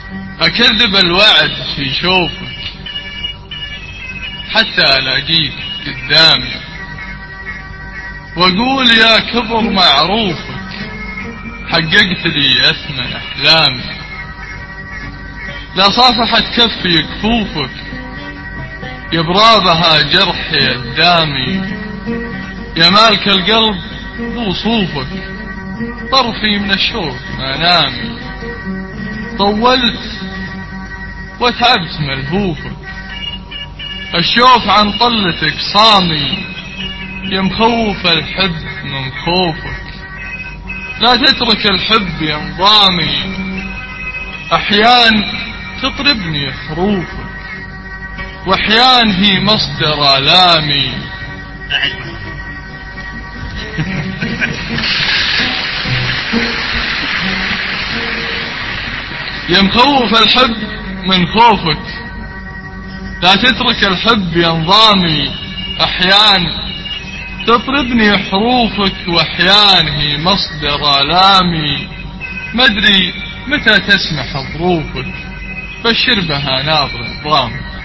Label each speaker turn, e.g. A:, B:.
A: أكذب الوعد في شوفك حتى ألاقيك قدامي، وأقول يا كبر معروفك حققت لي أثمن أحلامي. لا صافحت كفي كفوفك يبرابها جرحي الدامي، يا مالك القلب بوصوفك طرفي من الشوق ما نامي. طولت وتعبت ملهوفك الشوف عن طلتك صامي، يا مخوف الحب من خوفك لا تترك الحب ينضامي. أحيان تطربني حروفك وأحيان هي مصدر آلامي. يا مخوف الحب من خوفك لا تترك الحب ينضامي. أحيان تطربني حروفك وأحيان هي مصدر آلامي. مدري متى تسمح ظروفك بشر بها ناظر الظلام.